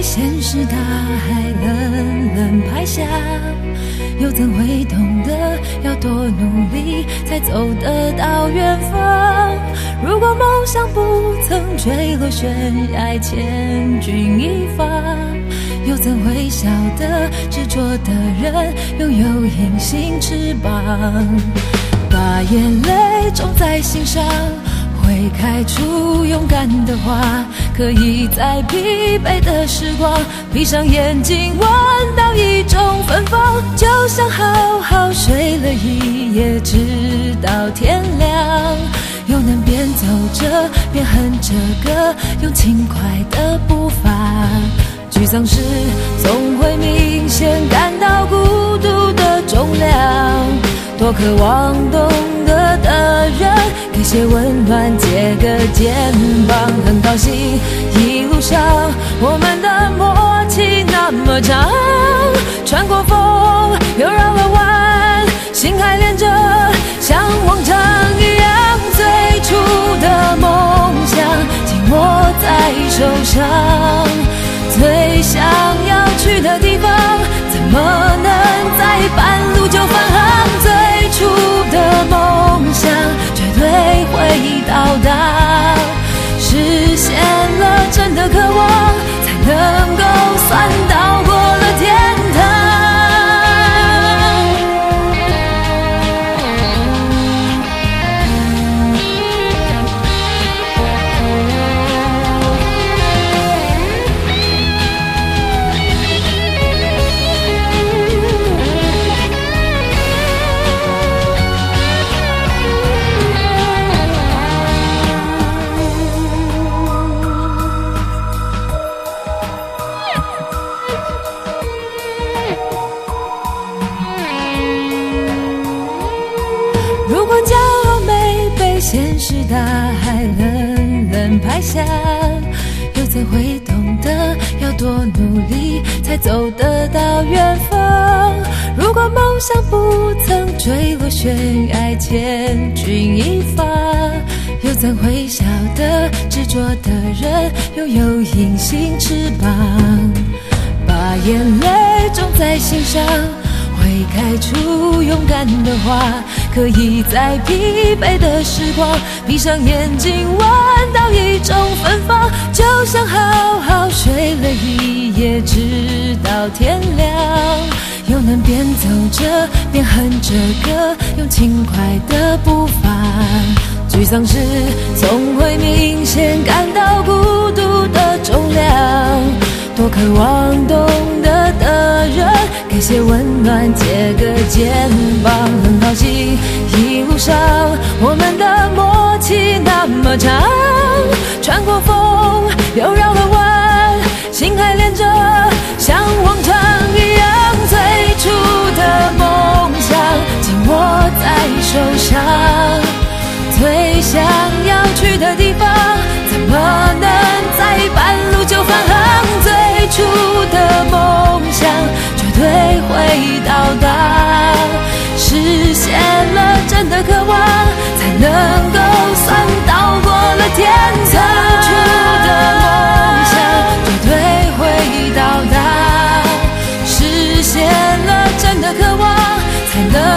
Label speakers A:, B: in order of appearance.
A: 现实大海冷冷拍下，又怎会懂得要多努力才走得到远方？如果梦想不曾坠落悬崖，千钧一发，又怎会晓得执着的人拥有隐形翅膀？把眼泪种在心上，会开出勇敢的花，可以在疲惫的时光闭上眼睛闻到一种芬芳，就像好好睡了一夜直到天亮，又能边走着边哼着歌，用轻快的步伐。沮丧时总会明显感到孤独的重量，多渴望懂得的人给些温暖，借个肩膀。很高兴一路上我们的默契那么长，穿过风又绕了弯，心还连着像往常一样，最初的梦想紧握在手上，最想要去的地方怎么能在半路就返航？最初的梦想绝对会到达，实现了真的渴望，才能够算到过了天堂。如果骄傲没被现实大海冷冷拍下，又怎会懂得要多努力才走得到远方？如果梦想不曾坠落悬崖，千钧一发，又怎会晓得执着的人拥有隐形翅膀？把眼泪种在心上，会开出勇敢的花，可以在疲惫的时光闭上眼睛闻到一种芬芳，就像好好睡了一夜直到天亮，又能边走着边哼着歌，用轻快的步伐。沮丧时总会明显感到孤独的重量，多渴望懂得的人给些温暖，借个肩膀。很高兴一路上我们的默契那么长，穿过风又绕了弯，心还连着像往常一样，最初的梦想紧握在手上，最想要去的地方怎么能在半路就返航？最初的梦想绝对会到达，实现了真的渴望，才能够算到过了天堂。最初的梦想绝对会到达，实现了真的渴望，才能